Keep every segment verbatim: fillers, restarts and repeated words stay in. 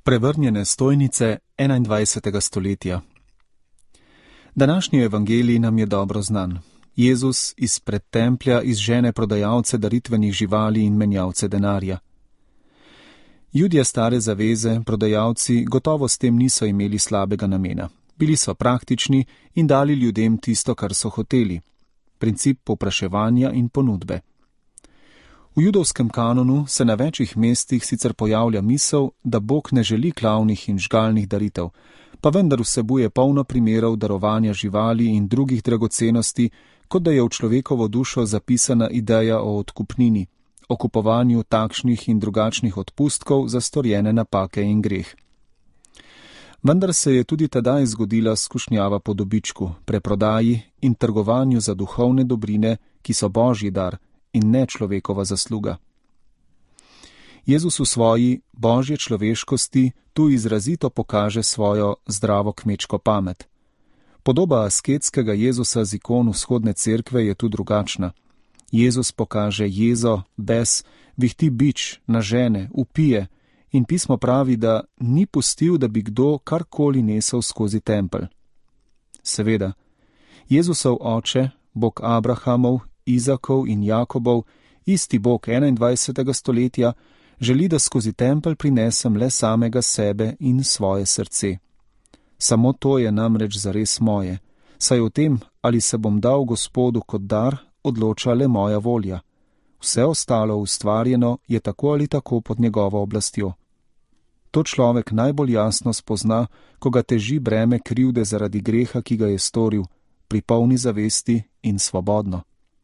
Prevrnjene stojnice enaindvajsetega stoletja. Današnji evangelij nam je dobro znan. Jezus izpred templja izžene prodajalce daritvenih živali in menjalce denarja. Judje stare zaveze, prodajalci, gotovo s tem niso imeli slabega namena. Bili so praktični in dali ljudem tisto, kar so hoteli. Princip povpraševanja in ponudbe. V judovskem kanonu se na večjih mestih sicer pojavlja misel, da Bog ne želi klavnih in žgalnih daritev, pa vendar vsebuje polno primerov darovanja živali in drugih dragocenosti, kot da je v človekovo dušo zapisana ideja o odkupnini, o kupovanju takšnih in drugačnih odpustkov za storjene napake in greh. Vendar se je tudi tedaj zgodila skušnjava po dobičku, preprodaji in trgovanju za duhovne dobrine, ki so Božji dar in ne človekova zasluga. Jezus v svoji božje človeškosti tu izrazito pokaže svojo zdravo kmečko pamet. Podoba asketskega Jezusa z ikon vzhodne cerkve je tu drugačna. Jezus pokaže jezo, bes, vihti bič, nažene, upije in pismo pravi, da ni pustil, da bi kdo karkoli nesel skozi tempelj. Seveda, Jezusov oče, Bog Abrahamov, Izakov in Jakobov, isti Bog enaindvajsetega stoletja, želi, da skozi tempelj prinesem le samega sebe in svoje srce. Samo to je namreč zares moje, saj o tem, ali se bom dal Gospodu kot dar, odloča le moja volja. Vse ostalo ustvarjeno je tako ali tako pod njegovo oblastjo. To človek najbolj jasno spozna, ko ga teži breme krivde zaradi greha, ki ga je storil, pri polni zavesti in svobodno.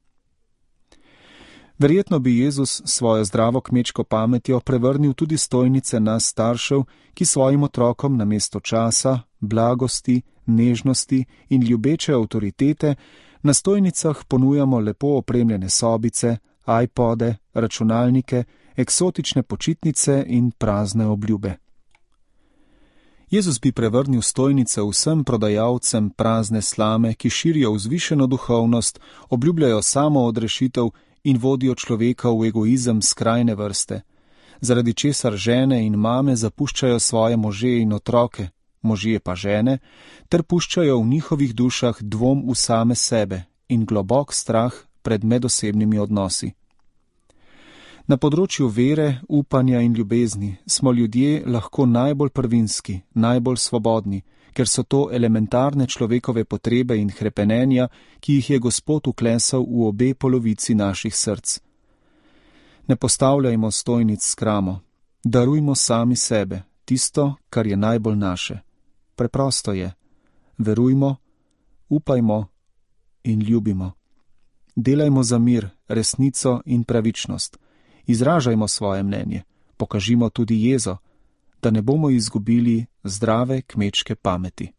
Verjetno bi Jezus svojo zdravo kmečko pametjo prevrnil tudi stojnice nas staršev, ki svojim otrokom namesto časa, blagosti, nežnosti in ljubeče avtoritete na stojnicah ponujamo lepo opremljene sobice, iPode, računalnike, eksotične počitnice in prazne obljube. Jezus bi prevrnil stojnice vsem prodajalcem prazne slame, ki širijo vzvišeno duhovnost, obljubljajo samo odrešitev in vodijo človeka v egoizem skrajne vrste, zaradi česar žene in mame zapuščajo svoje može in otroke, možje pa žene, ter puščajo v njihovih dušah dvom v same sebe in globok strah pred medosebnimi odnosi. Na področju vere, upanja in ljubezni smo ljudje lahko najbolj prvinski, najbolj svobodni, ker so to elementarne človekove potrebe in hrepenenja, ki jih je Gospod uklesal v obe polovici naših src. Ne postavljajmo stojnic s kramo, darujmo sami sebe, tisto, kar je najbolj naše. Preprosto je. Verujmo, upajmo in ljubimo. Delajmo za mir, resnico in pravičnost. Izražajmo svoje mnenje, pokažimo tudi jezo, da ne bomo izgubili zdrave kmečke pameti.